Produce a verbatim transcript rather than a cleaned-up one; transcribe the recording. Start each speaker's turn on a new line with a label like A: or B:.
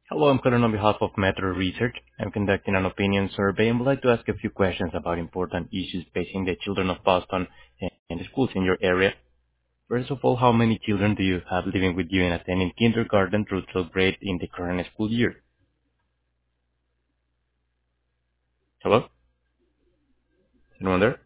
A: Hello, I'm calling on behalf of Metro Research. I'm conducting an opinion survey and would like to ask a few questions about important issues facing the children of Boston and the schools in your area. First of all, how many children do you have living with you and attending kindergarten through twelfth grade in the current school year? Hello? Anyone there?